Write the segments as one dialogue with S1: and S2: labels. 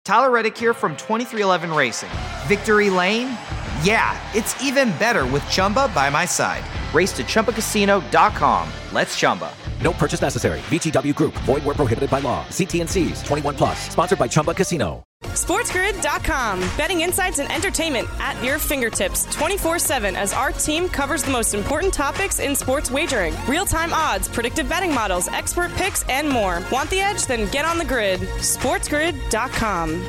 S1: Tyler Reddick here from 2311 Racing. Victory Lane? Yeah, it's even better with Chumba by my side. Race to ChumbaCasino.com. Let's Chumba.
S2: No purchase necessary. VGW Group. Void where prohibited by law. See T&Cs. 21 plus. Sponsored by Chumba Casino.
S3: SportsGrid.com. Betting insights and entertainment at your fingertips 24/7 as our team covers the most important topics in sports wagering. Real-time odds, predictive betting models, expert picks, and more. Want the edge? Then get on the grid. SportsGrid.com.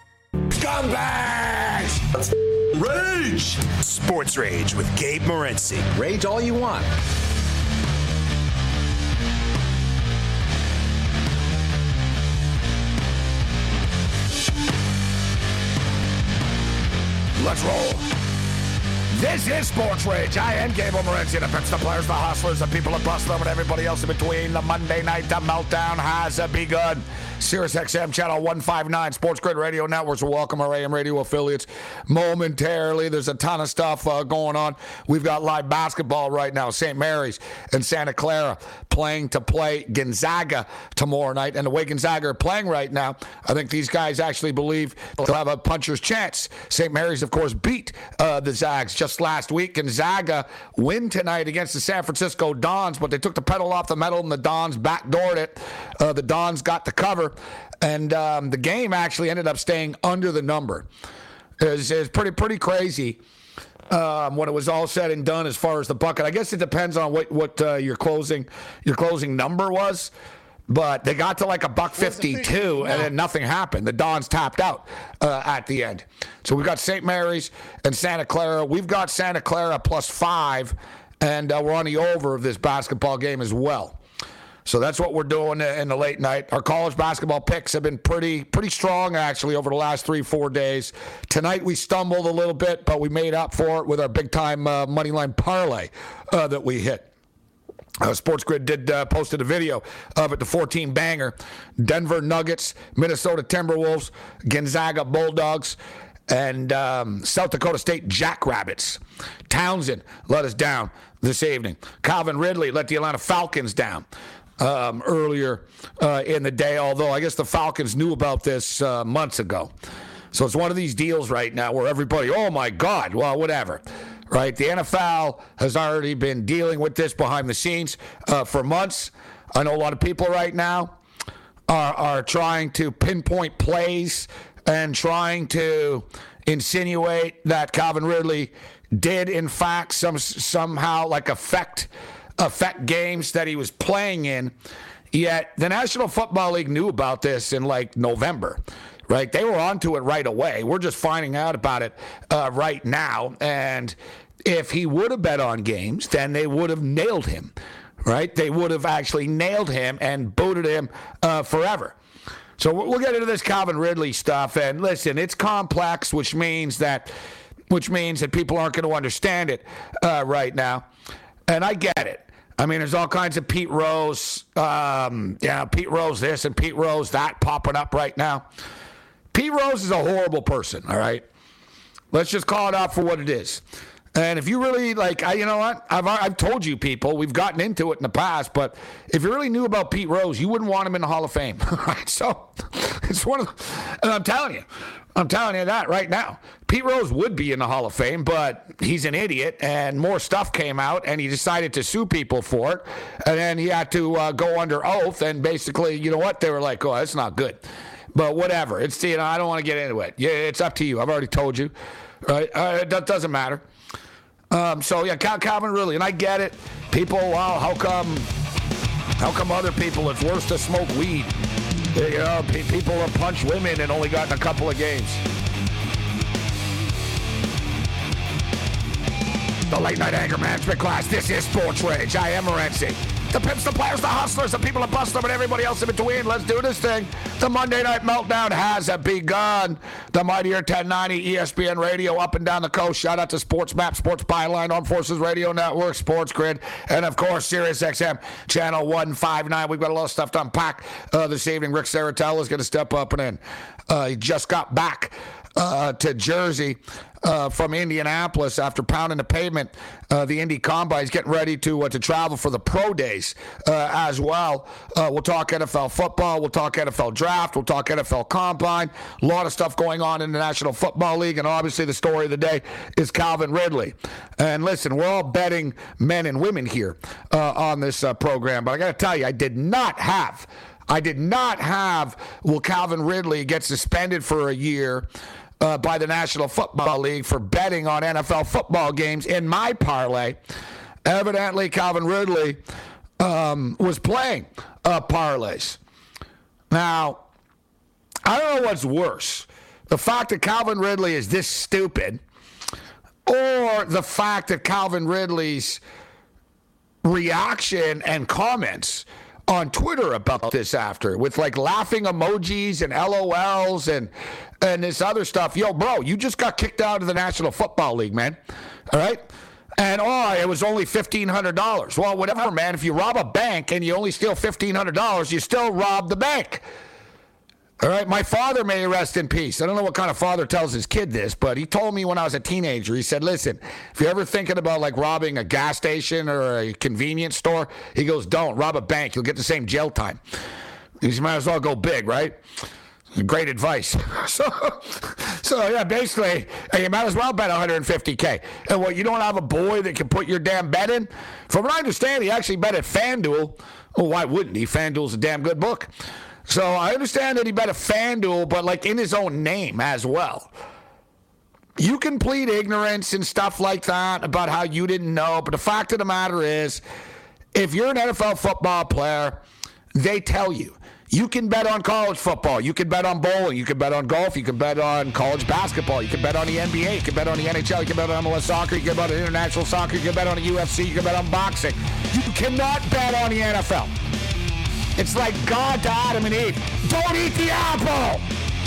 S4: Scumbags! Rage! Sports Rage with Gabe Morency.
S5: Rage all you want.
S4: Let's roll. This is Sports Rage. I am Gable Morency. The pimps, the players, the hustlers, the people that bust them, and everybody else in between. The Monday night, the meltdown has begun. Sirius XM Channel 159, Sports Grid Radio Networks will welcome our AM radio affiliates momentarily. There's a ton of stuff going on. We've got live basketball right now. St. Mary's and Santa Clara playing to play Gonzaga tomorrow night. And the way Gonzaga are playing right now, I think these guys actually believe they'll have a puncher's chance. St. Mary's, of course, beat the Zags just last week. Gonzaga win tonight against the San Francisco Dons, but they took the pedal off the metal and the Dons backdoored it. The Dons got the cover. And the game actually ended up staying under the number. It's pretty crazy when it was all said and done as far as the bucket. I guess it depends on what your closing number was. But they got to like $1.52, and then nothing happened. The Dons tapped out at the end. So we've got St. Mary's and Santa Clara. We've got Santa Clara +5, and we're on the over of this basketball game as well. So that's what we're doing in the late night. Our college basketball picks have been pretty strong, actually, over the last 3-4 days. Tonight we stumbled a little bit, but we made up for it with our big-time moneyline parlay that we hit. Sports Grid posted a video of it, the 14 banger. Denver Nuggets, Minnesota Timberwolves, Gonzaga Bulldogs, and South Dakota State Jackrabbits. Townsend let us down this evening. Calvin Ridley let the Atlanta Falcons down earlier in the day, although I guess the Falcons knew about this months ago. So it's one of these deals right now where everybody, oh my God, well, whatever. Right? The NFL has already been dealing with this behind the scenes for months. I know a lot of people right now are trying to pinpoint plays and trying to insinuate that Calvin Ridley did, in fact, somehow like affect games that he was playing in. Yet the National Football League knew about this in like November. Right? They were onto it right away. We're just finding out about it right now. And if he would have bet on games, then they would have nailed him. Right? They would have actually nailed him and booted him forever. So we'll get into this Calvin Ridley stuff. And listen, it's complex, which means that people aren't going to understand it right now. And I get it. I mean, there's all kinds of Pete Rose, Pete Rose this and Pete Rose that popping up right now. Pete Rose is a horrible person, all right? Let's just call it out for what it is. And if you really, you know what? I've told you people, we've gotten into it in the past, but if you really knew about Pete Rose, you wouldn't want him in the Hall of Fame. Right? So it's one of and I'm telling you that right now. Pete Rose would be in the Hall of Fame, but he's an idiot, and more stuff came out, and he decided to sue people for it, and then he had to go under oath, and basically, you know what? They were like, oh, that's not good. But whatever. It's, I don't want to get into it. Yeah, it's up to you. I've already told you. Right? That doesn't matter. Calvin Ridley, and I get it. People, wow, how come other people, it's worse to smoke weed? You know, people have punched women and only gotten a couple of games. The late night anger management class. This is Sports Rage. I am Morency. The pimps, the players, the hustlers, the people that bust them, and everybody else in between. Let's do this thing. The Monday Night Meltdown has begun. The mightier 1090 ESPN Radio up and down the coast. Shout out to Sports Map, Sports Byline, Armed Forces Radio Network, Sports Grid, and of course Sirius XM Channel 159. We've got a lot of stuff to unpack this evening. Rick Saratella is going to step up and in. He just got back to Jersey from Indianapolis after pounding the pavement. The Indy Combine is getting ready to travel for the pro days as well. We'll talk NFL football. We'll talk NFL draft. We'll talk NFL Combine. A lot of stuff going on in the National Football League. And obviously the story of the day is Calvin Ridley. And listen, we're all betting men and women here on this program. But I got to tell you, I did not have, will Calvin Ridley get suspended for a year by the National Football League for betting on NFL football games in my parlay. Evidently, Calvin Ridley was playing parlays. Now, I don't know what's worse. The fact that Calvin Ridley is this stupid, or the fact that Calvin Ridley's reaction and comments on Twitter about this after, with like laughing emojis and LOLs and this other stuff. Yo, bro, you just got kicked out of the National Football League, man. All right? And it was only $1,500. Well, whatever, man. If you rob a bank and you only steal $1,500, you still rob the bank. All right? My father, may rest in peace. I don't know what kind of father tells his kid this, but he told me when I was a teenager, he said, listen, if you're ever thinking about like robbing a gas station or a convenience store, he goes, don't rob a bank. You'll get the same jail time. You might as well go big, right? Great advice. So yeah, basically, you might as well bet $150K. And what, you don't have a boy that can put your damn bet in? From what I understand, he actually bet at FanDuel. Well, why wouldn't he? FanDuel's a damn good book. So I understand that he bet at FanDuel, but like in his own name as well. You can plead ignorance and stuff like that about how you didn't know, but the fact of the matter is, if you're an NFL football player, they tell you. You can bet on college football. You can bet on bowling. You can bet on golf. You can bet on college basketball. You can bet on the NBA. You can bet on the NHL. You can bet on MLS soccer. You can bet on international soccer. You can bet on the UFC. You can bet on boxing. You cannot bet on the NFL. It's like God to Adam and Eve. Don't eat the apple.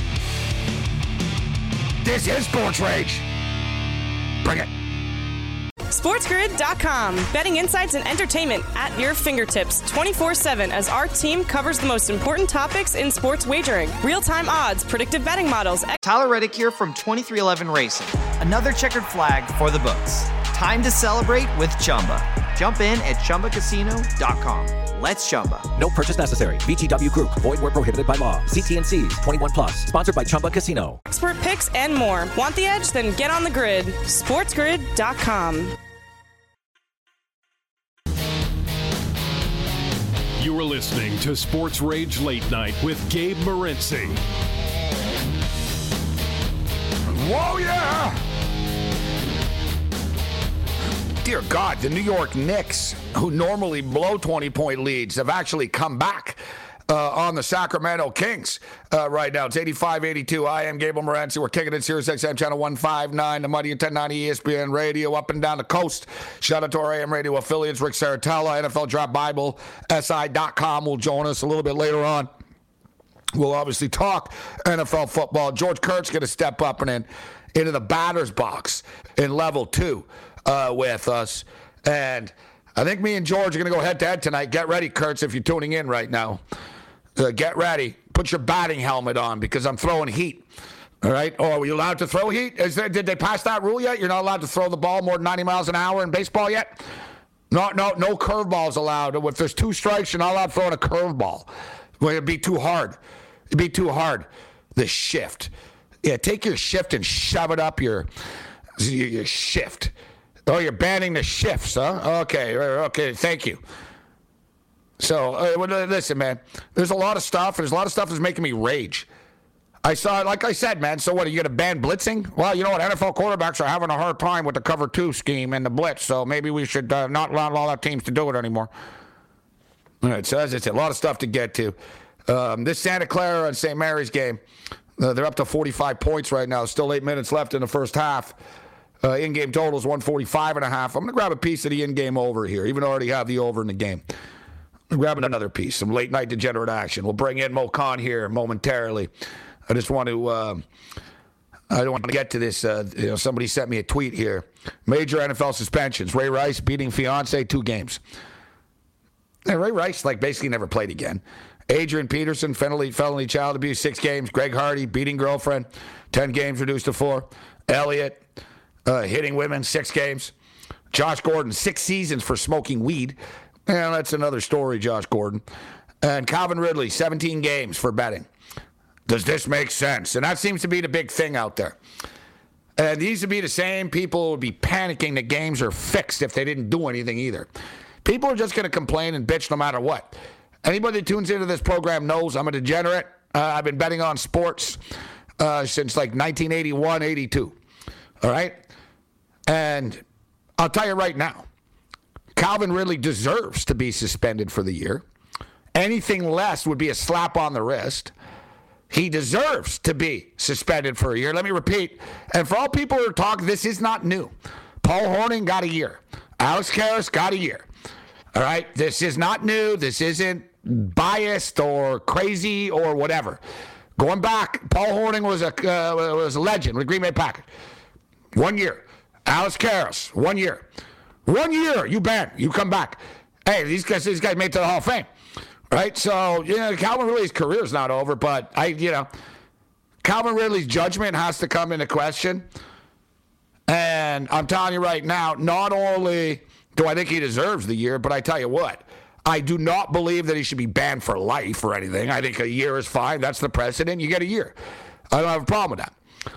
S4: This is Sports Rage. Bring it.
S3: SportsGrid.com. Betting insights and entertainment at your fingertips 24/7 as our team covers the most important topics in sports wagering. Real-time odds, predictive betting models.
S1: Tyler Reddick here from 2311 Racing. Another checkered flag for the books. Time to celebrate with Chumba. Jump in at ChumbaCasino.com. Let's Chumba.
S2: No purchase necessary. VGW Group. Void where prohibited by law. See T&Cs. 21+. Sponsored by Chumba Casino.
S3: Expert picks and more. Want the edge? Then get on the grid. SportsGrid.com.
S5: You are listening to Sports Rage Late Night with Gabe Morency.
S4: Whoa, yeah! Dear God, the New York Knicks, who normally blow 20-point leads, have actually come back on the Sacramento Kings right now. It's 85-82. I am Gable Morency. We're kicking it Sirius XM Channel 159, the Mighty 1090 ESPN Radio, up and down the coast. Shout out to our AM radio affiliates, Rick Saratella, NFL Draft Bible, SI.com will join us a little bit later on. We'll obviously talk NFL football. George Kurtz going to step up and into the batter's box in level 2 with us. And I think me and George are going to go head-to-head tonight. Get ready, Kurtz, if you're tuning in right now. Get ready. Put your batting helmet on because I'm throwing heat. All right? Oh, are you allowed to throw heat? Did they pass that rule yet? You're not allowed to throw the ball more than 90 miles an hour in baseball yet? No curveballs allowed. If there's 2 strikes, you're not allowed throwing a curveball. Well, it'd be too hard. The shift. Yeah, take your shift and shove it up your shift. Oh, you're banning the shifts, huh? Okay, thank you. So, listen, man, there's a lot of stuff. There's a lot of stuff that's making me rage. I saw it, like I said, man, so what, are you going to ban blitzing? Well, you know what, NFL quarterbacks are having a hard time with the cover 2 scheme and the blitz, so maybe we should not allow all our teams to do it anymore. All right, so as I said, a lot of stuff to get to. This Santa Clara and St. Mary's game, they're up to 45 points right now. Still 8 minutes left in the first half. In-game total is 145.5. I'm going to grab a piece of the in-game over here, even though I already have the over in the game. I'm grabbing another piece, some late-night degenerate action. We'll bring in Mo Khan here momentarily. I just want to I don't want to get to this. Somebody sent me a tweet here. Major NFL suspensions. Ray Rice beating fiance 2 games. And Ray Rice, basically never played again. Adrian Peterson, felony child abuse, 6 games. Greg Hardy, beating girlfriend, 10 games reduced to 4. Elliott, hitting women, 6 games. Josh Gordon, 6 seasons for smoking weed. That's another story, Josh Gordon. And Calvin Ridley, 17 games for betting. Does this make sense? And that seems to be the big thing out there. And these would be the same people who would be panicking that games are fixed if they didn't do anything either. People are just going to complain and bitch no matter what. Anybody that tunes into this program knows I'm a degenerate. I've been betting on sports since like 1981, 82. All right? And I'll tell you right now, Calvin Ridley deserves to be suspended for the year. Anything less would be a slap on the wrist. He deserves to be suspended for a year. Let me repeat. And for all people who are talking, this is not new. Paul Hornung got a year. Alex Karras got a year. All right? This is not new. This isn't biased or crazy or whatever. Going back, Paul Hornung was a legend with Green Bay Packers. 1 year. Alex Karras, 1 year. 1 year, you banned. You come back. Hey, these guys made it to the Hall of Fame. Right? So, Calvin Ridley's career's not over, but Calvin Ridley's judgment has to come into question. And I'm telling you right now, not only do I think he deserves the year, but I tell you what, I do not believe that he should be banned for life or anything. I think a year is fine. That's the precedent. You get a year. I don't have a problem with that.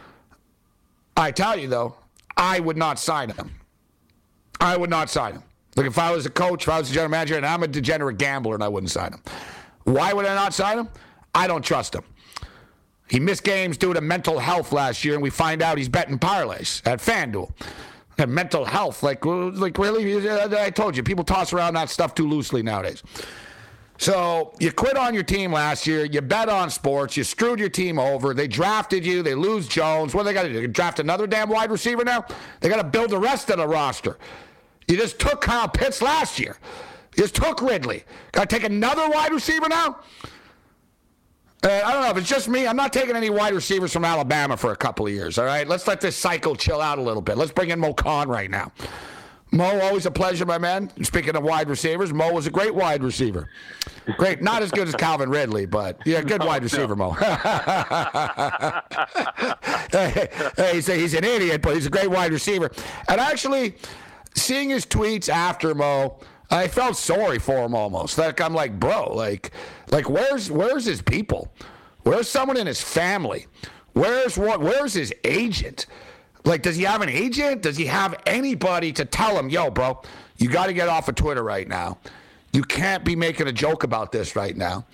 S4: I tell you, though, I would not sign him. I would not sign him. Look, if I was a coach, if I was a general manager, and I'm a degenerate gambler, and I wouldn't sign him. Why would I not sign him? I don't trust him. He missed games due to mental health last year, and we find out he's betting parlays at FanDuel. And mental health, like really? I told you, people toss around that stuff too loosely nowadays. So you quit on your team last year. You bet on sports. You screwed your team over. They drafted you. They lose Jones. What do they got to do? They draft another damn wide receiver now? They got to build the rest of the roster. You just took Kyle Pitts last year. You just took Ridley. Got to take another wide receiver now? I don't know if it's just me. I'm not taking any wide receivers from Alabama for a couple of years, all right? Let's let this cycle chill out a little bit. Let's bring in Mo Khan right now. Mo, always a pleasure, my man. Speaking of wide receivers, Mo was a great wide receiver. Great. Not as good as Calvin Ridley, but yeah, good wide receiver, Mo. He's an idiot, but he's a great wide receiver. And actually, seeing his tweets after Mo, I felt sorry for him almost. Like I'm like, bro, like where's his people? Where's someone in his family? Where's his agent? Like, does he have an agent? Does he have anybody to tell him, yo, bro, you got to get off of Twitter right now. You can't be making a joke about this right now.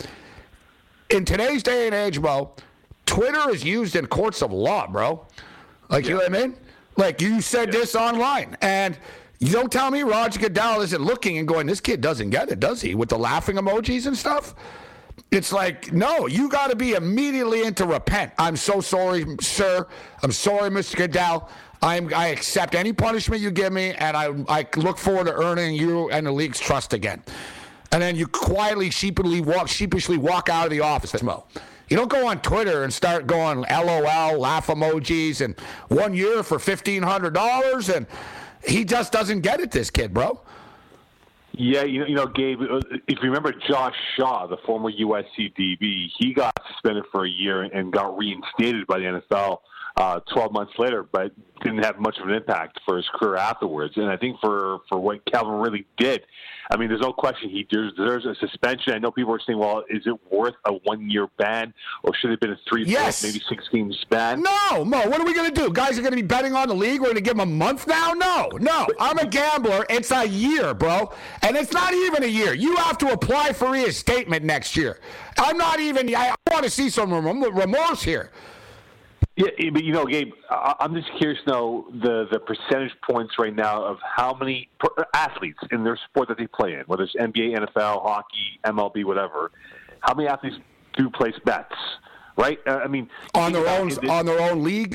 S4: In today's day and age, bro, Twitter is used in courts of law, bro. Like, you know what I mean? Like, you said this online, and you don't tell me Roger Goodell isn't looking and going, this kid doesn't get it, does he? With the laughing emojis and stuff? It's like, no, you got to be immediately into repent. I'm so sorry, sir. I'm sorry, Mr. Goodell. I accept any punishment you give me, and I look forward to earning you and the league's trust again. And then you quietly, sheepishly walk out of the office, Mo. You don't go on Twitter and start going LOL, laugh emojis, and 1 year for $1,500, and he just doesn't get it, this kid, bro.
S6: Yeah, you know, Gabe, if you remember Josh Shaw, the former USC DB, he got suspended for a year and got reinstated by the NFL 12 months later, but didn't have much of an impact for his career afterwards. And I think for what Calvin really did, I mean, there's no question he deserves a suspension. I know people are saying, well, is it worth a 1 year ban, or should it have been a 3,
S4: yes,
S6: 4, maybe 6 games ban?
S4: No, Mo, what are we going to do? Guys are going to be betting on the league? We're going to give them a month now? No. I'm a gambler. It's a year, bro. And it's not even a year. You have to apply for reinstatement next year. I want to see some remorse here.
S6: Yeah, but, you know, Gabe, I'm just curious to know the percentage points right now of how many athletes in their sport that they play in, whether it's NBA, NFL, hockey, MLB, whatever, how many athletes do place bets, right? I mean,
S4: on their own league.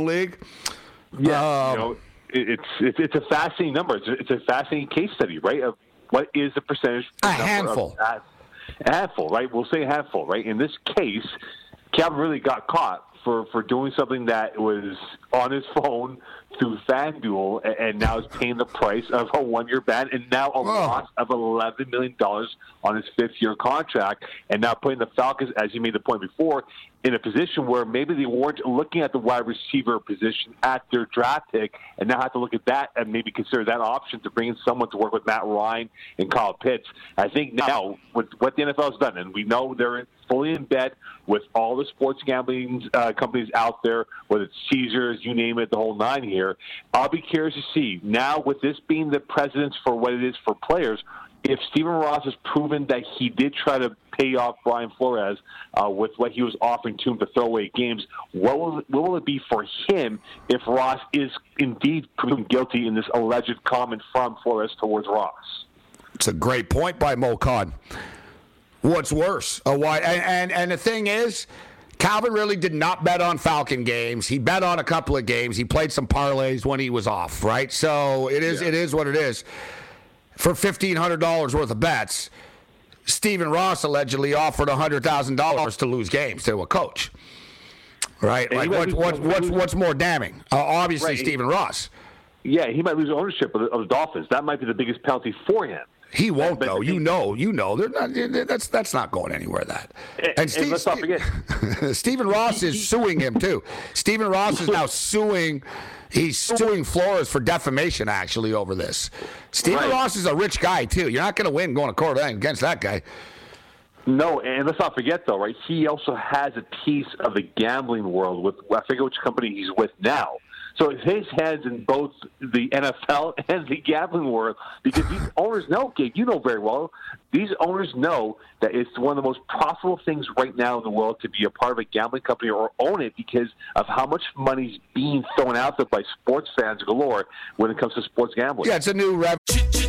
S6: Yeah, you know, it's a fascinating number. It's a fascinating case study, right? Of what is the percentage?
S4: A handful.
S6: A handful, right? We'll say a handful, right? In this case, Calvin really got caught for doing something that was on his phone through FanDuel, and now is paying the price of a one-year ban, and now a loss of $11 million on his fifth-year contract, and now putting the Falcons, as you made the point before, in a position where maybe they weren't looking at the wide receiver position at their draft pick, and now have to look at that and maybe consider that option to bring in someone to work with Matt Ryan and Kyle Pitts. I think now, with what the NFL has done, and we know they're fully in bed with all the sports gambling companies out there, whether it's Caesars, you name it, the whole nine here. I'll be curious to see, now with this being the precedence for what it is for players, if Stephen Ross has proven that he did try to pay off Brian Flores with what he was offering to him to throw away games, what will it be for him if Ross is indeed proven guilty in this alleged comment from Flores towards Ross?
S4: It's a great point by Mo Khan. What's worse? And the thing is, Calvin really did not bet on Falcon games. He bet on a couple of games. He played some parlays when he was off, right? So it is what it is. For $1,500 worth of bets, Stephen Ross allegedly offered $100,000 to lose games to a coach, right? Like what's more damning? Obviously, right. Stephen Ross.
S6: Yeah, he might lose ownership of the Dolphins. That might be the biggest penalty for him.
S4: He won't, though. You know. They're not. That's not going anywhere. And
S6: let's not forget,
S4: Stephen Ross is suing him too. Stephen Ross is now suing. He's suing Flores for defamation, actually, over this. Stephen Ross is a rich guy too. You're not going to win going to court against that guy.
S6: No, and let's not forget though, right? He also has a piece of the gambling world with, I forget which company he's with now. So his head's in both the NFL and the gambling world, because these owners know, Gabe, you know very well, these owners know that it's one of the most profitable things right now in the world to be a part of a gambling company or own it, because of how much money's being thrown out there by sports fans galore when it comes to sports gambling.
S4: Yeah, it's a new revenue.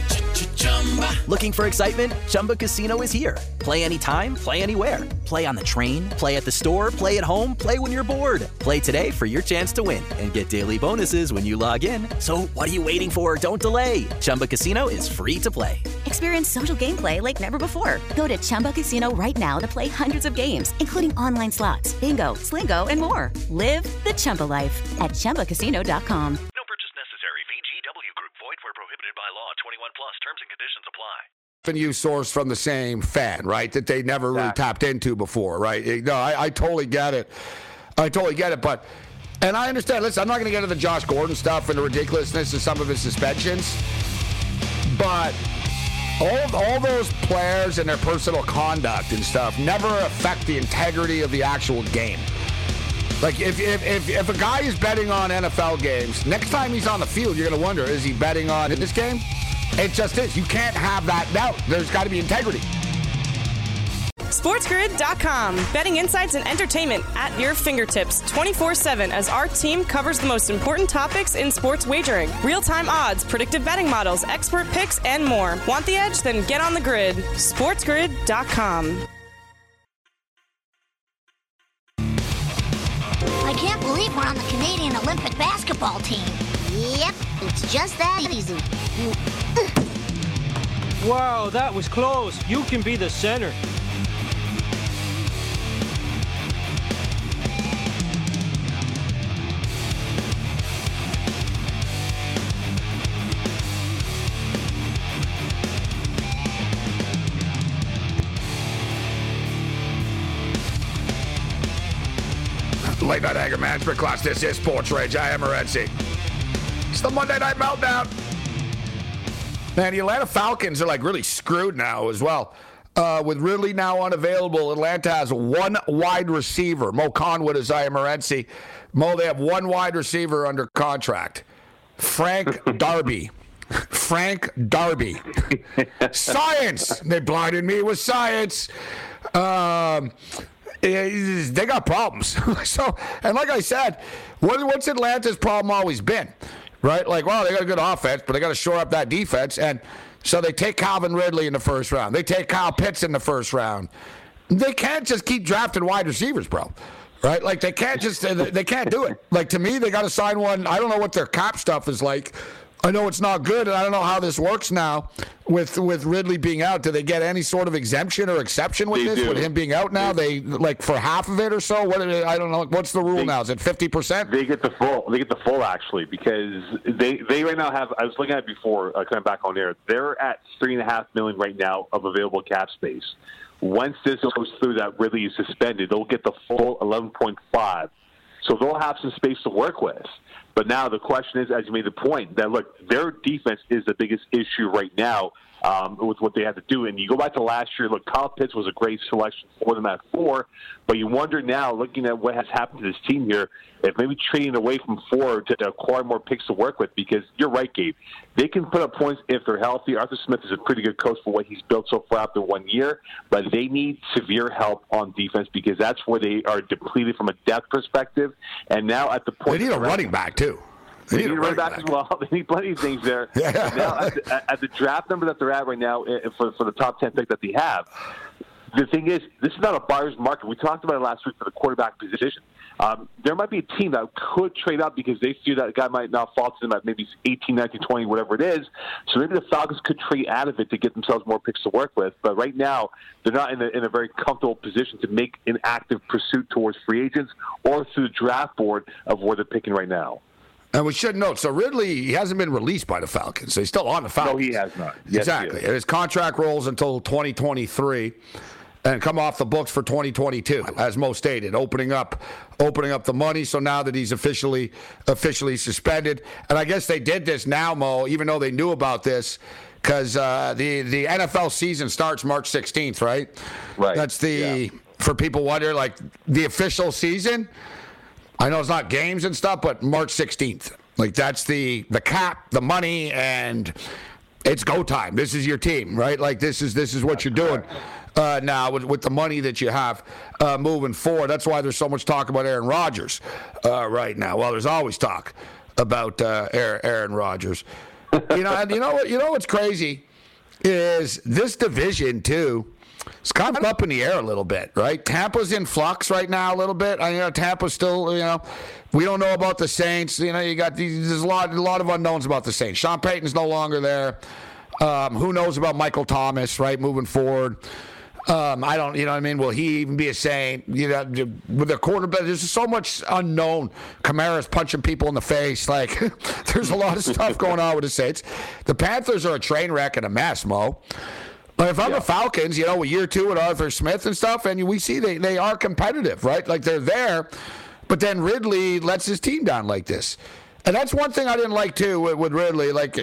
S2: Looking for excitement? Chumba Casino is here. Play anytime, play anywhere. Play on the train, play at the store, play at home, play when you're bored. Play today for your chance to win and get daily bonuses when you log in. So what are you waiting for? Don't delay. Chumba Casino is free to play.
S7: Experience social gameplay like never before. Go to Chumba Casino right now to play hundreds of games, including online slots, bingo, Slingo, and more. Live the Chumba life at ChumbaCasino.com.
S8: No purchase necessary. VGW Group. Void where prohibited by law. 21 plus. Terms and conditions apply.
S4: Revenue source from the same fan, right? That they never really tapped into before, right? No, I totally get it. But, and I understand. Listen, I'm not going to get into the Josh Gordon stuff and the ridiculousness of some of his suspensions, but all those players and their personal conduct and stuff never affect the integrity of the actual game. Like, if a guy is betting on NFL games, next time he's on the field, you're going to wonder, is he betting on this game? It just is. You can't have that doubt. There's got to be integrity.
S3: SportsGrid.com. Betting insights and entertainment at your fingertips 24/7 as our team covers the most important topics in sports wagering. Real-time odds, predictive betting models, expert picks, and more. Want the edge? Then get on the grid. SportsGrid.com.
S9: I can't believe we're on the Canadian Olympic basketball team. Yep, it's just that easy.
S10: Wow, that was close. You can be the center.
S4: Late Night Anger Management Class. This is Sports Rage. I am Morency. It's the Monday Night Meltdown. Man, the Atlanta Falcons are like really screwed now as well. With Ridley now unavailable, Atlanta has one wide receiver. Mo Conwood is I am Morency. Mo, they have one wide receiver under contract. Frank Darby. Frank Darby. Science. They blinded me with science. They got problems. So, and like I said, what's Atlanta's problem always been? Right? Like, well, they got a good offense, but they got to shore up that defense. And so they take Calvin Ridley in the first round. They take Kyle Pitts in the first round. They can't just keep drafting wide receivers, bro. Right? Like, they can't do it. Like, to me, they got to sign one. I don't know what their cap stuff is like I know it's not good, and I don't know how this works now with Ridley being out. Do they get any sort of exemption or exception with this? With him being out now, they like for half of it or so. I don't know. What's the rule now? Is it 50%?
S6: They get the full. They get the full actually, because they right now have. I was looking at it before coming back on air. They're at $3.5 million right now of available cap space. Once this goes through, that Ridley is suspended, they'll get the full 11.5. So they'll have some space to work with. But now the question is, as you made the point, that, look, their defense is the biggest issue right now with what they have to do. And you go back to last year, look, Kyle Pitts was a great selection for them at 4. But you wonder now, looking at what has happened to this team here, if maybe trading away from 4 to acquire more picks to work with, because you're right, Gabe. They can put up points if they're healthy. Arthur Smith is a pretty good coach for what he's built so far after 1 year, but they need severe help on defense because that's where they are depleted from a depth perspective. And now at the point...
S4: They need a running back, too.
S6: They need a running back as well. They need plenty of things there.
S4: Yeah.
S6: Now, at the draft number that they're at right now for the top 10 pick that they have, the thing is, this is not a buyer's market. We talked about it last week for the quarterback position. There might be a team that could trade up because they feel that guy might not fall to them at maybe 18, 19, 20, whatever it is. So maybe the Falcons could trade out of it to get themselves more picks to work with. But right now, they're not in a very comfortable position to make an active pursuit towards free agents or through the draft board of where they're picking right now.
S4: And we should note, so Ridley, he hasn't been released by the Falcons. So he's still on the Falcons.
S6: No, he has not. Yes,
S4: exactly. And his contract rolls until 2023 and come off the books for 2022, as Mo stated, opening up the money. So now that he's officially suspended. And I guess they did this now, Mo, even though they knew about this, because the NFL season starts March 16th, right?
S6: Right.
S4: That's for people wonder, like, the official season. I know it's not games and stuff, but March 16th. Like, that's the cap, the money, and it's go time. This is your team, right? Like, this is what you're doing now with the money that you have moving forward. That's why there's so much talk about Aaron Rodgers right now. Well, there's always talk about Aaron Rodgers. You know what's crazy is this division, too. It's kind of up in the air a little bit, right? Tampa's in flux right now a little bit. Tampa's still, we don't know about the Saints. You got there's a lot of unknowns about the Saints. Sean Payton's no longer there. Who knows about Michael Thomas, right, moving forward? I don't, you know what I mean? Will he even be a Saint? With the quarterback, there's so much unknown. Kamara's punching people in the face. Like, there's a lot of stuff going on with the Saints. The Panthers are a train wreck and a mess, Mo. But if I'm the Falcons, with year 2 with Arthur Smith and stuff, and we see they are competitive, right? Like, they're there, but then Ridley lets his team down like this. And that's one thing I didn't like, too, with Ridley. Like,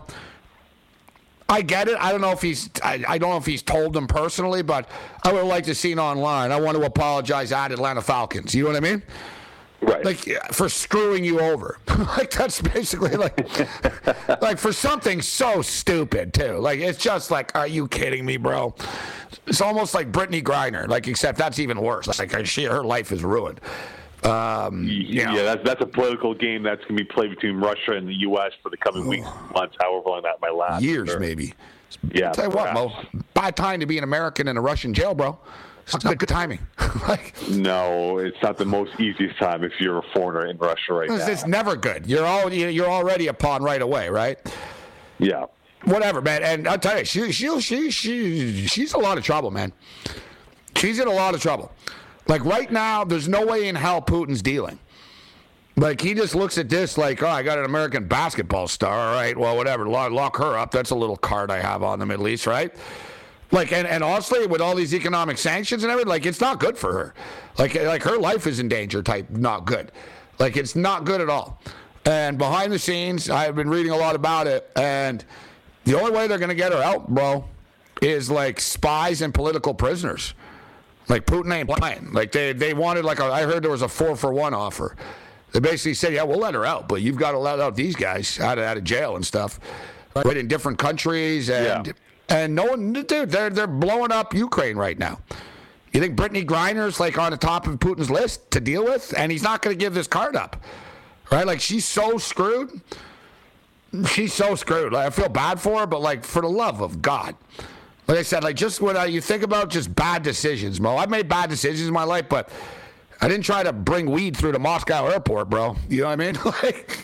S4: I get it. I don't know if he's told them personally, but I would have liked to see it online. I want to apologize at Atlanta Falcons. You know what I mean?
S6: Right.
S4: Like, for screwing you over. Like, that's basically like for something so stupid, too. Like, it's just like, are you kidding me, bro? It's almost like Brittany Griner, like, except that's even worse. Like, her life is ruined.
S6: That's a political game that's going to be played between Russia and the U.S. for the coming weeks, months, however long that might last.
S4: Years, maybe.
S6: Yeah.
S4: I'll tell you what, Mo, bad time to be an American in a Russian jail, bro. It's not good timing.
S6: No, it's not the most easiest time if you're a foreigner in Russia right now.
S4: It's never good. You're already a pawn right away, right?
S6: Yeah.
S4: Whatever, man. And I'll tell you, she's a lot of trouble, man. She's in a lot of trouble. Like, right now, there's no way in hell Putin's dealing. Like, he just looks at this like, I got an American basketball star. All right, well, whatever. Lock her up. That's a little card I have on the Middle East, right? Like, and honestly, with all these economic sanctions and everything, like, it's not good for her. Like her life is in danger type, not good. Like, it's not good at all. And behind the scenes, I've been reading a lot about it, and the only way they're going to get her out, bro, is, like, spies and political prisoners. Like, Putin ain't playing. Like, they wanted, I heard there was a 4-for-1 offer. They basically said, yeah, we'll let her out, but you've got to let out these guys out of jail and stuff. Right, in different countries, and no one, dude, they're blowing up Ukraine right now. You think Brittany Griner's, like, on the top of Putin's list to deal with? And he's not going to give this card up. Right? Like, she's so screwed. She's so screwed. Like, I feel bad for her, but, like, for the love of God. Like I said, like, just when you think about just bad decisions, Mo. I've made bad decisions in my life, but I didn't try to bring weed through the Moscow airport, bro. You know what I mean? Like,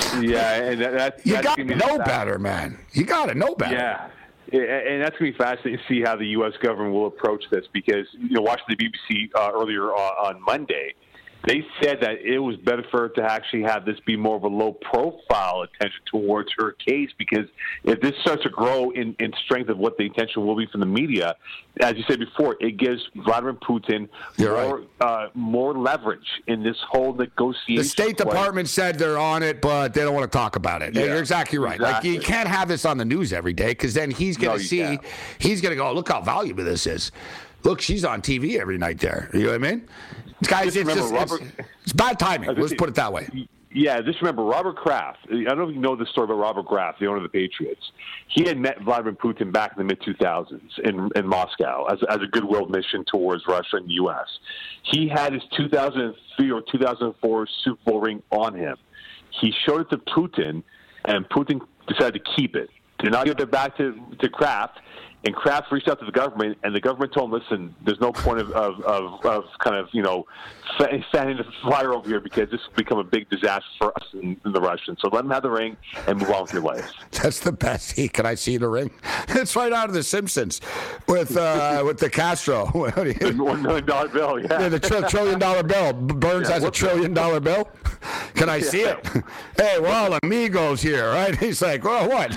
S6: Yeah, and that's
S4: got to know better, man. You got to know better.
S6: Yeah. And that's going to be fascinating to see how the U.S. government will approach this because, watching the BBC earlier on Monday, they said that it was better for her to actually have this be more of a low-profile attention towards her case because if this starts to grow in strength of what the intention will be from the media, as you said before, it gives Vladimir Putin more leverage in this whole negotiation.
S4: The State Department said they're on it, but they don't want to talk about it. Yeah, you're exactly right. Exactly. Like, you can't have this on the news every day because then he's going to he's going to go, oh, look how valuable this is. Look, she's on TV every night there. You know what I mean? Guys, it's bad timing. Let's put it that way.
S6: Yeah, just remember Robert Kraft. I don't know if you know the story about Robert Kraft, the owner of the Patriots. He had met Vladimir Putin back in the mid-2000s in Moscow as a goodwill mission towards Russia and the U.S. He had his 2003 or 2004 Super Bowl ring on him. He showed it to Putin, and Putin decided to keep it. Did not give it back to Kraft. And Kraft reached out to the government, and the government told him, listen, there's no point of kind of, fanning the fire over here because this will become a big disaster for us and the Russians. So let him have the ring and move on with your life.
S4: That's the best. Can I see the ring? It's right out of The Simpsons with the Castro.
S6: $1 million bill,
S4: yeah. The $1 trillion bill. Burns has a $1 trillion bill. Can I see it? Hey, we're all amigos here, right? He's like, well, what?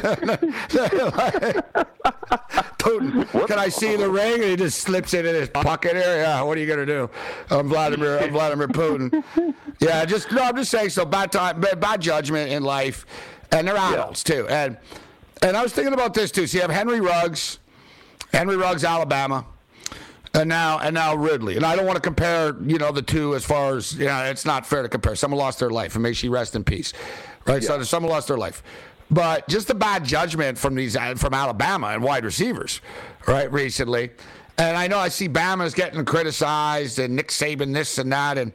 S4: Putin, can I see the ring? And he just slips it in his pocket here. Yeah, what are you gonna do? I'm Vladimir Putin. Yeah, I'm just saying. So bad judgment in life, and they're adults too. And I was thinking about this too. So you have Henry Ruggs, Alabama, and now Ridley. And I don't want to compare, the two as far as it's not fair to compare. Someone lost their life, and may she rest in peace. Right? Yeah. So someone lost their life. But just the bad judgment from Alabama and wide receivers, right, recently. And I know I see Bama's getting criticized and Nick Saban this and that, and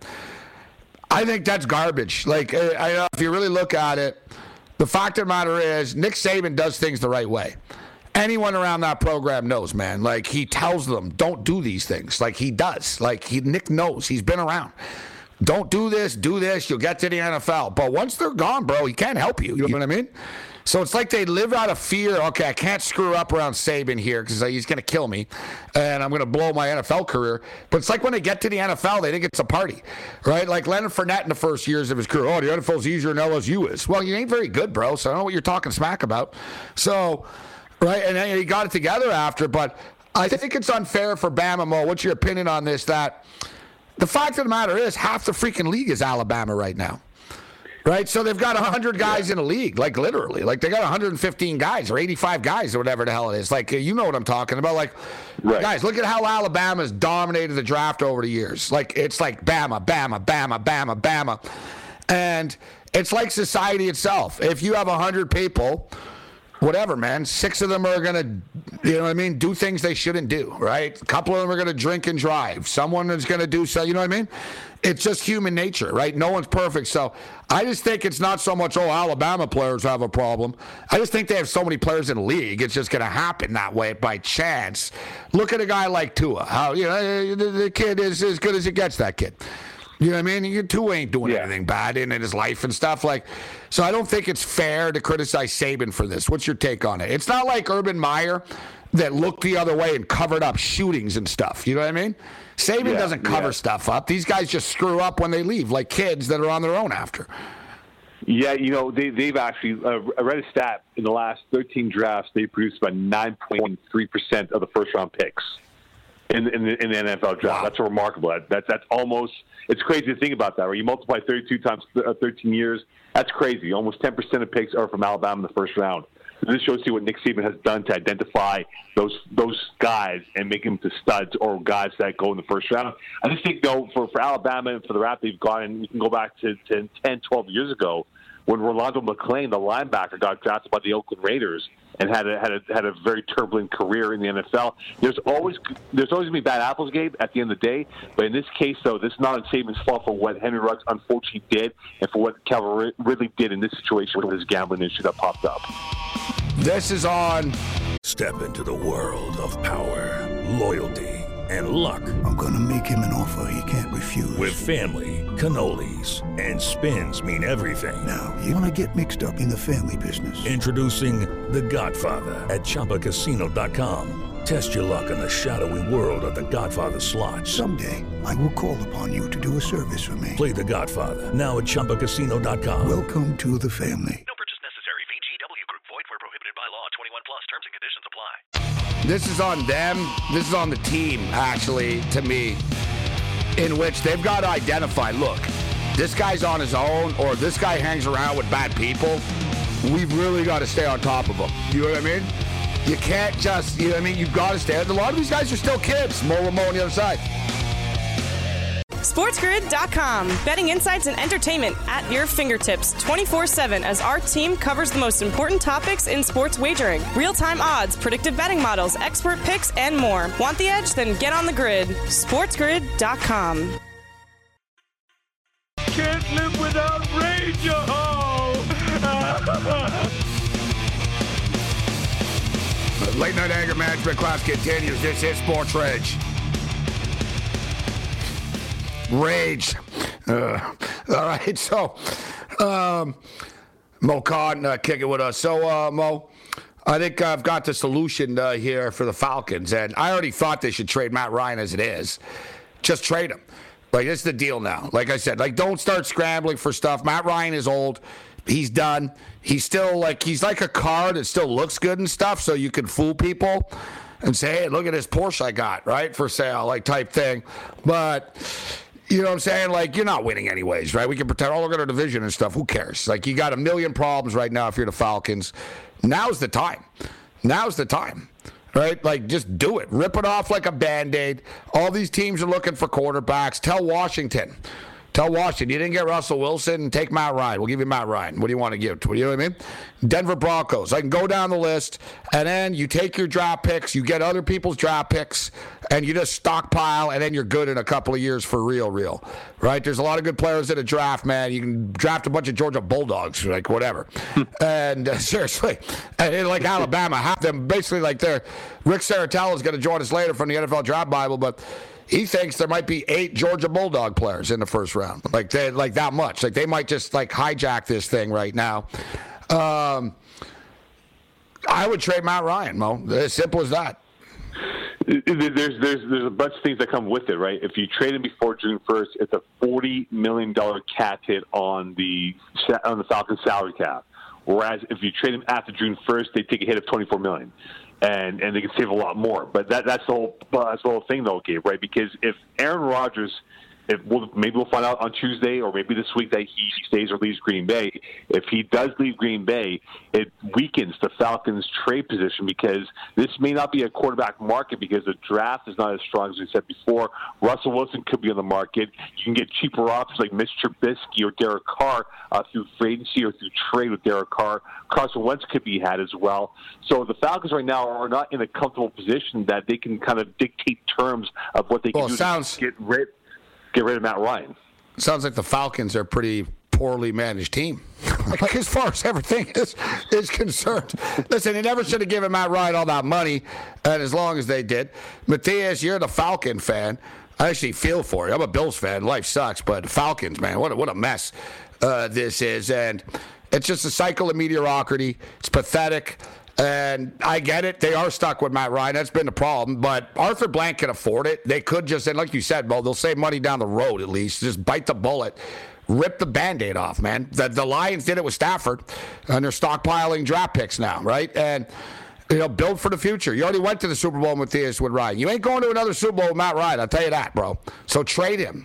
S4: I think that's garbage. Like, I know if you really look at it, the fact of the matter is Nick Saban does things the right way. Anyone around that program knows, man. Like, he tells them, don't do these things. Like, he does. Like, Nick knows. He's been around. Don't do this, you'll get to the NFL. But once they're gone, bro, he can't help you. You know what I mean? So it's like they live out of fear. Okay, I can't screw up around Saban here because he's going to kill me, and I'm going to blow my NFL career. But it's like when they get to the NFL, they think it's a party, right? Like Leonard Fournette in the first years of his career. Oh, the NFL's easier than LSU is. Well, you ain't very good, bro, so I don't know what you're talking smack about. So, right, and then he got it together after. But I think it's unfair for Bama, Mo. What's your opinion on this? That the fact of the matter is half the freaking league is Alabama right now. Right, so they've got 100 guys in a league, like literally. Like they got 115 guys or 85 guys or whatever the hell it is. Like, you know what I'm talking about. Like, guys, look at how Alabama's dominated the draft over the years. Like, it's like Bama, Bama, Bama, Bama, Bama. And it's like society itself. If you have 100 people, whatever, man, 6 of them are going to, do things they shouldn't do, right? A couple of them are going to drink and drive. Someone is going to do so, you know what I mean? It's just human nature, right? No one's perfect. So I just think it's not so much, Alabama players have a problem. I just think they have so many players in the league. It's just going to happen that way by chance. Look at a guy like Tua. How, the kid is as good as it gets, that kid. You know what I mean? Tua ain't doing anything bad in his life and stuff. So I don't think it's fair to criticize Saban for this. What's your take on it? It's not like Urban Meyer that looked the other way and covered up shootings and stuff. You know what I mean? Saban doesn't cover stuff up. These guys just screw up when they leave, like kids that are on their own after.
S6: Yeah, they've actually, I read a stat, in the last 13 drafts, they produced about 9.3% of the first-round picks in the NFL draft. Wow. That's remarkable. That's almost, it's crazy to think about that, right? You multiply 32 times 13 years, that's crazy. Almost 10% of picks are from Alabama in the first round. This shows you what Nick Saban has done to identify those guys and make them to studs or guys that go in the first round. I just think, though, for Alabama and for the route they've gone, and you can go back to 10, 12 years ago when Rolando McClain, the linebacker, got drafted by the Oakland Raiders and had a very turbulent career in the NFL. There's always going to be bad apples, Gabe, at the end of the day. But in this case, though, this is not Saban's fault for what Henry Ruggs unfortunately did and for what Calvin Ridley did in this situation with his gambling issue that popped up.
S4: This is on.
S11: Step into the world of power, loyalty, and luck.
S12: I'm going to make him an offer he can't refuse.
S11: With family, cannolis, and spins mean everything.
S12: Now, you want to get mixed up in the family business.
S11: Introducing The Godfather at ChumbaCasino.com. Test your luck in the shadowy world of The Godfather slot.
S12: Someday, I will call upon you to do a service for me.
S11: Play The Godfather now at ChumbaCasino.com.
S12: Welcome to the family.
S8: No purchase necessary. VGW Group. Void where prohibited by law. 21 plus. Terms and conditions apply.
S4: This is on them. This is on the team, actually, to me, in which they've got to identify, look, this guy's on his own or this guy hangs around with bad people. We've really got to stay on top of him. You know what I mean? You can't just, you know what I mean? You've got to stay. A lot of these guys are still kids. Mo Ramon on the other side.
S3: SportsGrid.com. Betting insights and entertainment at your fingertips 24/7 as our team covers the most important topics in sports wagering. Real-time odds, predictive betting models, expert picks, and more. Want the edge? Then get on the grid. SportsGrid.com.
S10: Can't live without rage,
S4: Late Night Anger Management class continues. This is Sports Rage. Rage. All right, so Mo Khan kicking with us. So, Mo, I think I've got the solution here for the Falcons, and I already thought they should trade Matt Ryan as it is. Just trade him. Like, it's the deal now. Like I said, like, don't start scrambling for stuff. Matt Ryan is old. He's done. He's still he's like a car that still looks good and stuff, so you can fool people and say, hey, look at this Porsche I got, right, for sale, like type thing. But, you know what I'm saying? Like, you're not winning anyways, right? We can pretend, look at our division and stuff. Who cares? Like, you got a million problems right now if you're the Falcons. Now's the time. Now's the time. Right? Like, just do it. Rip it off like a Band-Aid. All these teams are looking for quarterbacks. Tell Washington, you didn't get Russell Wilson, take Matt Ryan. We'll give you Matt Ryan. What do you want to give? You know what I mean? Denver Broncos. I can go down the list, and then you take your draft picks, you get other people's draft picks, and you just stockpile, and then you're good in a couple of years for real. Right? There's a lot of good players in a draft, man. You can draft a bunch of Georgia Bulldogs, like whatever. And seriously, and like Alabama, half them basically like they're Rick Saratella is going to join us later from the NFL Draft Bible, but he thinks there might be 8 Georgia Bulldog players in the first round. Like that much. Like they might just like hijack this thing right now. I would trade Matt Ryan, Mo. As simple as that.
S6: There's a bunch of things that come with it, right? If you trade him before June 1st, it's a $40 million cap hit on the Falcons salary cap. Whereas if you trade him after June 1st, they take a hit of $24 million. And they can save a lot more. But that's the whole thing, though, Gabe, right? Because if Aaron Rodgers, maybe we'll find out on Tuesday or maybe this week that he stays or leaves Green Bay. If he does leave Green Bay, it weakens the Falcons' trade position because this may not be a quarterback market because the draft is not as strong as we said before. Russell Wilson could be on the market. You can get cheaper options like Mitch Trubisky or Derek Carr through free agency or through trade with Derek Carr. Carson Wentz could be had as well. So the Falcons right now are not in a comfortable position that they can kind of dictate terms of what they can do to get rid of Matt Ryan.
S4: Sounds like the Falcons are a pretty poorly managed team. Like as far as everything is concerned. Listen, they never should have given Matt Ryan all that money, and as long as they did. Matthias, you're the Falcon fan. I actually feel for you. I'm a Bills fan. Life sucks, but Falcons, man, what a mess this is. And it's just a cycle of mediocrity. It's pathetic. And I get it. They are stuck with Matt Ryan. That's been the problem. But Arthur Blank can afford it. They could just, and like you said, Bo, they'll save money down the road at least. Just bite the bullet. Rip the Band-Aid off, man. The Lions did it with Stafford, and they're stockpiling draft picks now, right? And, build for the future. You already went to the Super Bowl with Ryan. You ain't going to another Super Bowl with Matt Ryan. I'll tell you that, bro. So trade him.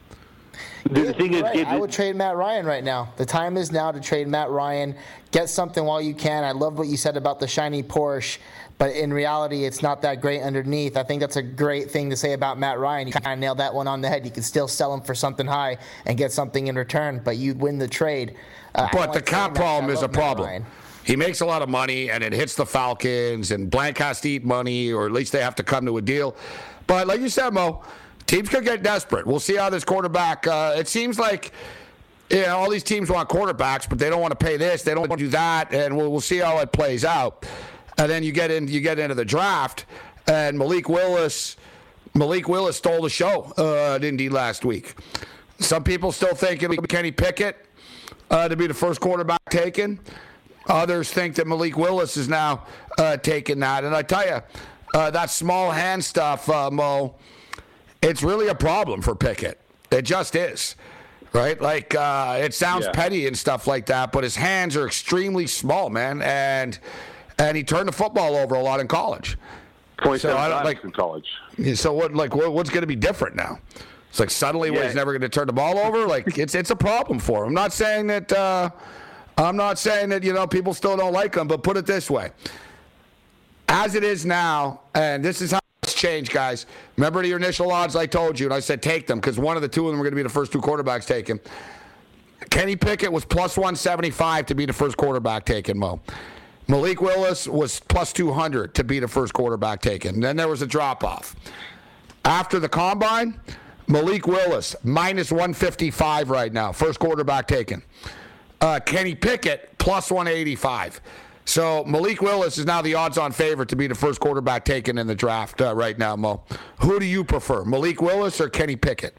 S13: The thing is, I would trade Matt Ryan right now. The time is now to trade Matt Ryan. Get something while you can. I love what you said about the shiny Porsche, but in reality, it's not that great underneath. I think that's a great thing to say about Matt Ryan. You kind of nailed that one on the head. You can still sell him for something high and get something in return, but you win the trade.
S4: But the cap problem is a problem. He makes a lot of money, and it hits the Falcons, and Blank has to eat money, or at least they have to come to a deal. But like you said, Mo, teams could get desperate. We'll see how this quarterback. It seems like all these teams want quarterbacks, but they don't want to pay this. They don't want to do that, and we'll see how it plays out. And then you get into the draft, and Malik Willis Malik Willis stole the show at Indy last week. Some people still think it'll be Kenny Pickett to be the first quarterback taken. Others think that Malik Willis is now taking that. And I tell you, that small hand stuff, Mo, it's really a problem for Pickett. It just is. Right? Like, it sounds petty and stuff like that, but his hands are extremely small, man. And he turned the football over a lot in college.
S6: 27 times in college.
S4: So what's going to be different now? It's like suddenly he's never going to turn the ball over. Like it's a problem for him. I'm not saying that people still don't like him, but put it this way: as it is now, and this is how it's changed, guys. Remember your initial odds I told you, and I said take them because one of the two of them were going to be the first two quarterbacks taken. Kenny Pickett was plus 175 to be the first quarterback taken, Mo. Malik Willis was plus 200 to be the first quarterback taken. Then there was a drop-off. After the combine, Malik Willis, minus 155 right now, first quarterback taken. Kenny Pickett, plus 185. So Malik Willis is now the odds-on favorite to be the first quarterback taken in the draft right now, Mo. Who do you prefer, Malik Willis or Kenny Pickett?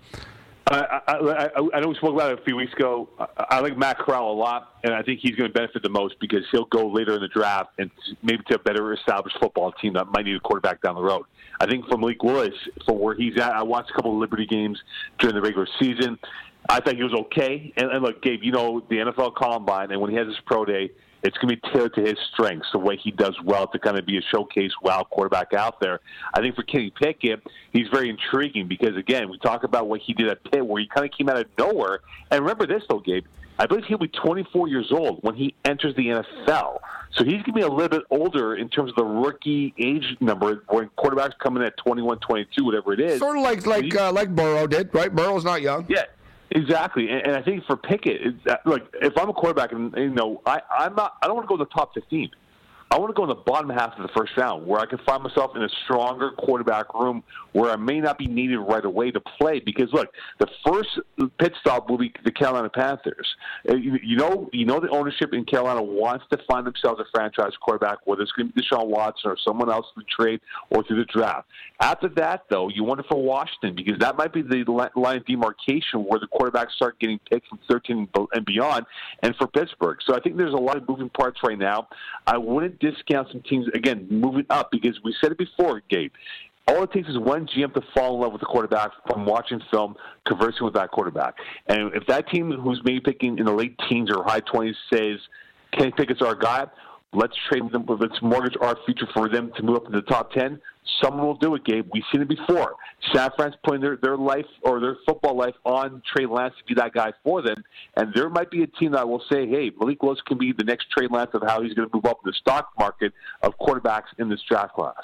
S6: I know we spoke about it a few weeks ago. I like Matt Corral a lot, and I think he's going to benefit the most because he'll go later in the draft and maybe to a better established football team that might need a quarterback down the road. I think for Malik Willis, for where he's at, I watched a couple of Liberty games during the regular season. I thought he was okay. And look, Gabe, you know the NFL Combine, and when he has his pro day, it's going to be tailored to his strengths, the way he does well to kind of be a showcase wow quarterback out there. I think for Kenny Pickett, he's very intriguing because, again, we talk about what he did at Pitt where he kind of came out of nowhere. And remember this, though, Gabe. I believe he'll be 24 years old when he enters the NFL. So he's going to be a little bit older in terms of the rookie age number when quarterbacks come in at 21, 22, whatever it is.
S4: Sort of like Burrow did, right? Burrow's not young.
S6: Yeah. Exactly, and I think for Pickett, like if I'm a quarterback, and I don't want to go in the top 15. I want to go in the bottom half of the first round where I can find myself in a stronger quarterback room where I may not be needed right away to play. Because, look, the first pit stop will be the Carolina Panthers. You know the ownership in Carolina wants to find themselves a franchise quarterback, whether it's going to be Deshaun Watson or someone else through trade or through the draft. After that, though, you wonder for Washington because that might be the line of demarcation where the quarterbacks start getting picked from 13 and beyond, and for Pittsburgh. So I think there's a lot of moving parts right now. I wouldn't discount some teams, again, moving up because we said it before, Gabe. All it takes is one GM to fall in love with the quarterback from watching film, conversing with that quarterback. And if that team who's maybe picking in the late teens or high 20s says, Kenny Pickett's our guy, let's trade them, let's mortgage our future for them to move up to the top 10, someone will do it, Gabe. We've seen it before. San Fran's putting their life or their football life on Trey Lance to be that guy for them. And there might be a team that will say, hey, Malik Willis can be the next Trey Lance of how he's going to move up in the stock market of quarterbacks in this draft class.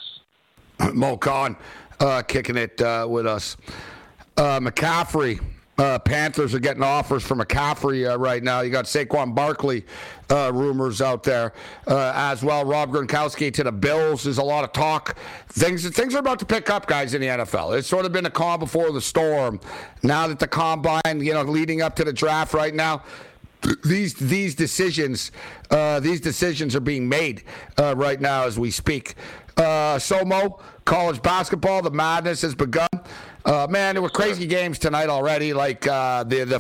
S4: Mo Khan kicking it with us. McCaffrey. Panthers are getting offers for McCaffrey right now. You got Saquon Barkley rumors out there as well. Rob Gronkowski to the Bills. There's a lot of talk. Things are about to pick up, guys, in the NFL. It's sort of been a calm before the storm. Now that the combine, leading up to the draft right now, these decisions are being made right now as we speak. Mo, college basketball, the madness has begun. Man, there were crazy games tonight already. Like the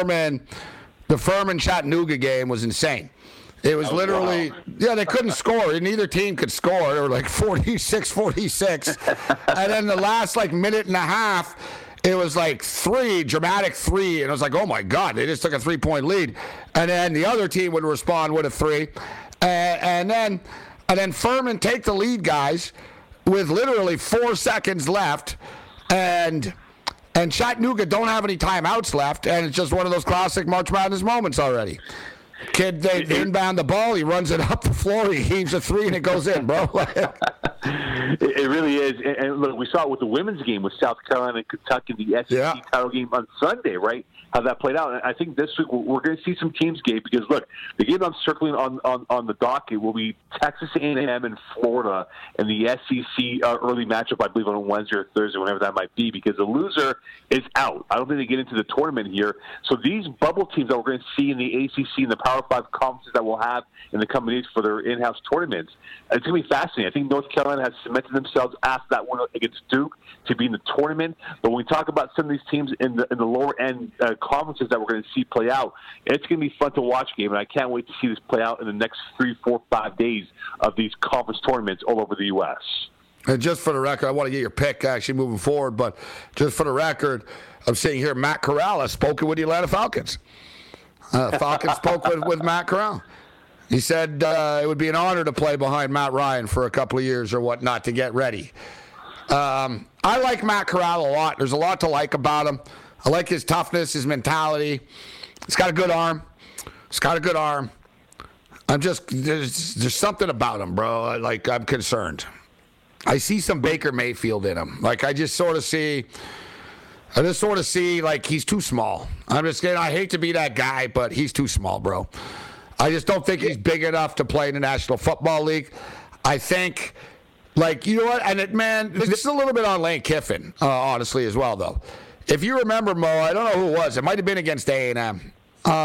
S4: Furman Chattanooga game was insane. It was literally, they couldn't score. Neither team could score. They were like 46-46. And then the last minute and a half, it was like dramatic three. And it was like, oh my God, they just took a 3-point lead. And then the other team would respond with a three. And then Furman take the lead, guys, with literally 4 seconds left. And Chattanooga don't have any timeouts left, and it's just one of those classic March Madness moments already. Kid, they inbound the ball, he runs it up the floor, he heaves a three, and it goes in, bro.
S6: It really is. And look, we saw it with the women's game with South Carolina and Kentucky in the SEC title game on Sunday, right? how that played out. And I think this week we're going to see some teams, Gabe, because, look, the game I'm circling on the docket will be Texas A&M and Florida in the SEC early matchup, I believe, on Wednesday or Thursday, whenever that might be, because the loser is out. I don't think they get into the tournament here. So these bubble teams that we're going to see in the ACC and the Power 5 conferences that we'll have in the coming days for their in-house tournaments, it's going to be fascinating. I think North Carolina has cemented themselves after that win against Duke to be in the tournament. But when we talk about some of these teams in the lower end conferences that we're going to see play out, it's going to be fun to watch, Game, and I can't wait to see this play out in the next 3, 4, 5 days of these conference tournaments all over the U.S.
S4: And just for the record, I want to get your pick actually moving forward, but just for the record, I'm sitting here, Matt Corral has spoken with the Atlanta Falcons. Falcons spoke with Matt Corral. He said it would be an honor to play behind Matt Ryan for a couple of years or whatnot to get ready. I like Matt Corral a lot. There's a lot to like about him. I like his toughness, his mentality. He's got a good arm. I'm just, there's something about him, bro. Like, I'm concerned. I see some Baker Mayfield in him. Like, I just sort of see, like, he's too small. I'm just kidding. I hate to be that guy, but he's too small, bro. I just don't think he's big enough to play in the National Football League. I think, like, you know what? And, man, this is a little bit on Lane Kiffin, honestly, as well, though. If you remember, Mo, I don't know who it was. It might have been against A&M.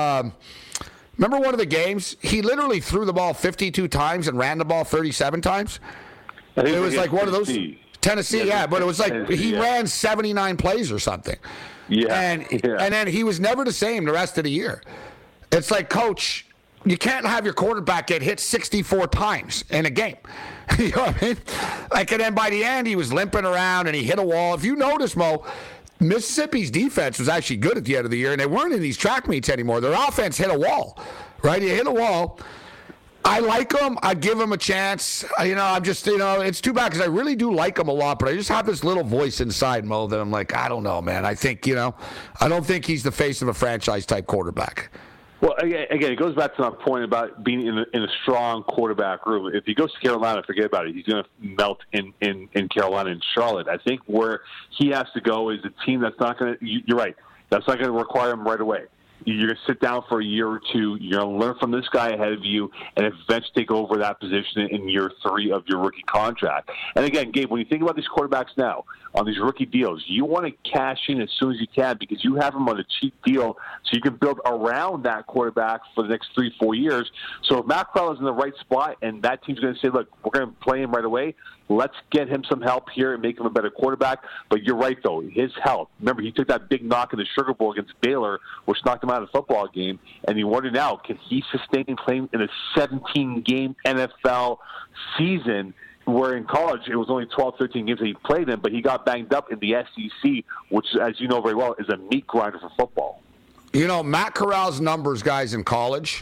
S4: Remember one of the games? He literally threw the ball 52 times and ran the ball 37 times. It was like one of those. Tennessee, yeah, but it was like he ran 79 plays or something. Yeah. And then he was never the same the rest of the year. It's like, Coach, you can't have your quarterback get hit 64 times in a game. You know what I mean? Like, and then by the end, he was limping around and he hit a wall. If you notice, Mo, Mississippi's defense was actually good at the end of the year, and they weren't in these track meets anymore. Their offense hit a wall, right? He hit a wall. I like him. I give him a chance. I'm just, it's too bad because I really do like him a lot, but I just have this little voice inside, Mo, that I'm like, I don't know, man. I think, I don't think he's the face of a franchise-type quarterback.
S6: Well, again, it goes back to my point about being in a strong quarterback room. If he goes to Carolina, forget about it. He's going to melt in Carolina and Charlotte. I think where he has to go is a team that's not going to – you're right. That's not going to require him right away. You're going to sit down for a year or two. You're going to learn from this guy ahead of you and eventually take over that position in year 3 of your rookie contract. And again, Gabe, when you think about these quarterbacks now on these rookie deals, you want to cash in as soon as you can because you have them on a cheap deal so you can build around that quarterback for the next 3-4 years. So if Matt Corral is in the right spot and that team's going to say, look, we're going to play him right away, let's get him some help here and make him a better quarterback. But you're right, though. His health. Remember, he took that big knock in the Sugar Bowl against Baylor, which knocked him out of the football game. And you wonder now, can he sustain playing in a 17-game NFL season where in college it was only 12, 13 games that he played in, but he got banged up in the SEC, which, as you know very well, is a meat grinder for football.
S4: Matt Corral's numbers, guys, in college,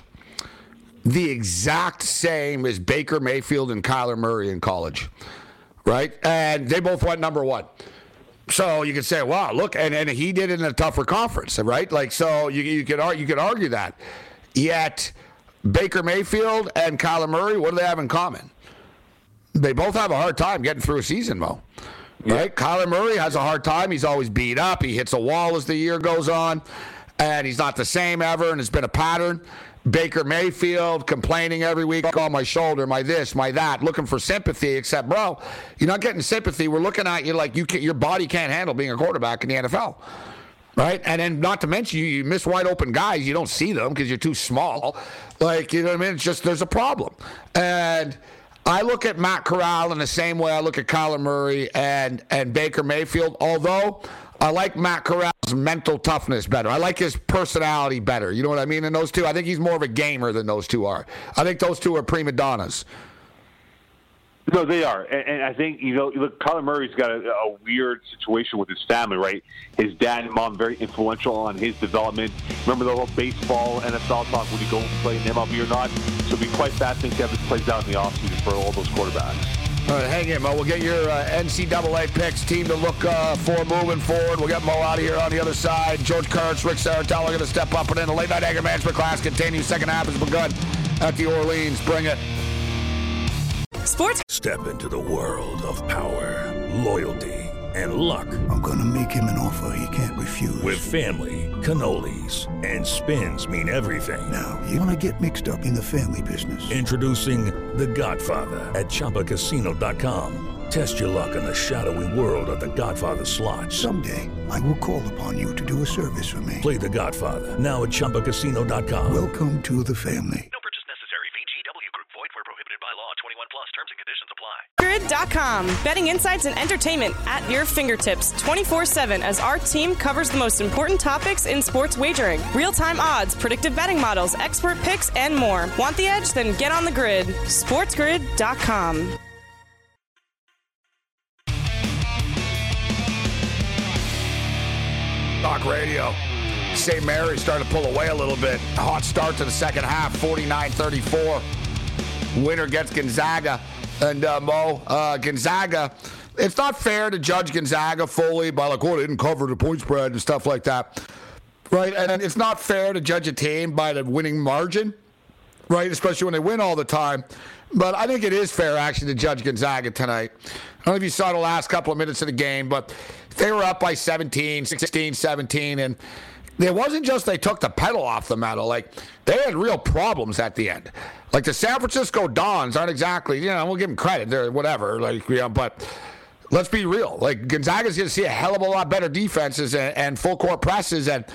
S4: the exact same as Baker Mayfield and Kyler Murray in college, right? And they both went number 1. So you could say, wow, look, and he did it in a tougher conference, right? Like, so you could argue that. Yet Baker Mayfield and Kyler Murray, what do they have in common? They both have a hard time getting through a season, Mo. Right? Yeah. Kyler Murray has a hard time. He's always beat up. He hits a wall as the year goes on, and he's not the same ever, and it's been a pattern. Baker Mayfield complaining every week, oh, my shoulder, my this, my that, looking for sympathy, except, bro, you're not getting sympathy. We're looking at you like your body can't handle being a quarterback in the NFL, right? And then not to mention, you miss wide open guys. You don't see them because you're too small. Like, you know what I mean? It's just there's a problem. And I look at Matt Corral in the same way I look at Kyler Murray and Baker Mayfield, although I like Matt Corral's mental toughness better. I like his personality better. You know what I mean? And those two, I think he's more of a gamer than those two are. I think those two are prima donnas.
S6: No, they are. And I think, look, Kyler Murray's got a weird situation with his family, right? His dad and mom very influential on his development. Remember the whole baseball, NFL talk, would he go and play in MLB or not? So it'll be quite fascinating to have this plays out in the offseason for all those quarterbacks.
S4: All right, hang in, Mo. We'll get your NCAA picks, team to look for moving forward. We'll get Mo out of here on the other side. George Kurtz, Rick Saratella are going to step up, and then the late-night anger management class continues. Second half has begun at the Orleans. Bring it.
S3: Sports.
S11: Step into the world of power, loyalty, and luck.
S12: I'm going to make him an offer he can't refuse.
S11: With family, cannolis, and spins mean everything.
S12: Now, you want to get mixed up in the family business.
S11: Introducing The Godfather at ChumbaCasino.com. Test your luck in the shadowy world of The Godfather slot.
S12: Someday, I will call upon you to do a service for me.
S11: Play The Godfather now at ChumbaCasino.com.
S12: Welcome to the family.
S8: No purchase necessary. VGW Group. Void where prohibited by law. 21 plus. Terms and conditions apply.
S3: Grid.com. Betting insights and entertainment at your fingertips 24/7 as our team covers the most important topics in sports wagering. Real-time odds, predictive betting models, expert picks, and more. Want the edge? Then get on the grid. SportsGrid.com.
S4: Talk Radio. St. Mary's started to pull away a little bit. Hot start to the second half, 49-34. Winner gets Gonzaga. And Gonzaga, it's not fair to judge Gonzaga fully by like, oh, they didn't cover the point spread and stuff like that. Right? And it's not fair to judge a team by the winning margin, right? Especially when they win all the time. But I think it is fair, actually, to judge Gonzaga tonight. I don't know if you saw the last couple of minutes of the game, but they were up by 17, 16, 17, and it wasn't just they took the pedal off the metal. Like, they had real problems at the end. Like, the San Francisco Dons aren't exactly, we'll give them credit. They're whatever, but let's be real. Like, Gonzaga's going to see a hell of a lot better defenses and full-court presses, and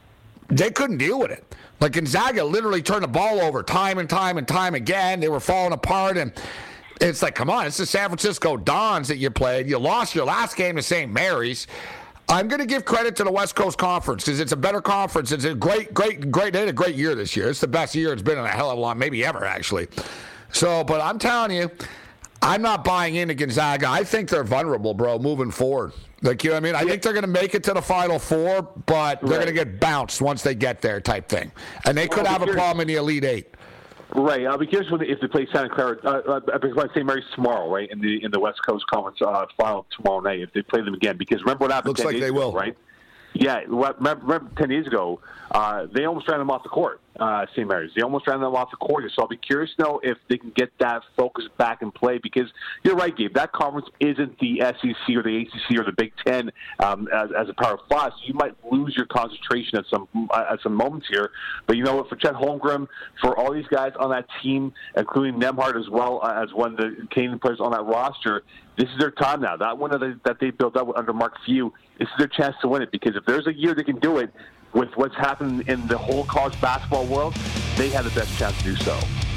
S4: they couldn't deal with it. Like, Gonzaga literally turned the ball over time and time and time again. They were falling apart, and it's like, come on, it's the San Francisco Dons that you played. You lost your last game to St. Mary's. I'm going to give credit to the West Coast Conference because it's a better conference. It's a great. They had a great year this year. It's the best year it's been in a hell of a lot, maybe ever, actually. So, but I'm telling you, I'm not buying into Gonzaga. I think they're vulnerable, bro, moving forward. Like, you know what I mean? I think they're going to make it to the Final Four, but they're going to get bounced once they get there type thing. And they could have a problem in the Elite Eight.
S6: Right. I'll be curious if they play Santa Clara. St. Mary's tomorrow, right? In the West Coast Conference final tomorrow night, if they play them again, because remember what happened?
S4: Looks like they will,
S6: right? Yeah. Remember 10 days ago, they almost ran them off the court. St. Mary's. They almost ran them off the court. So I'll be curious to know if they can get that focus back in play, because you're right, Gabe. That conference isn't the SEC or the ACC or the Big Ten as a Power 5. So you might lose your concentration at some moments here. But you know what? For Chet Holmgren, for all these guys on that team, including Nembhard as well as one of the Canadian players on that roster, this is their time now. That one that they built up under Mark Few, this is their chance to win it, because if there's a year they can do it, with what's happened in the whole college basketball world, they had the best chance to do so.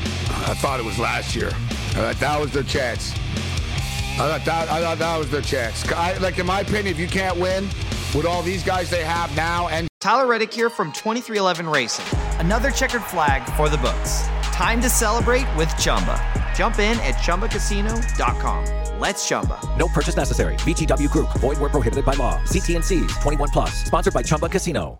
S4: I thought it was last year. I thought that was their chance. I thought that was their chance. In my opinion, if you can't win with all these guys they have now, and
S1: Tyler Reddick here from 2311 Racing. Another checkered flag for the books. Time to celebrate with Chumba. Jump in at ChumbaCasino.com. Let's Chumba.
S2: No purchase necessary. VGW Group. Void where prohibited by law. See T&Cs. 21 plus. Sponsored by Chumba Casino.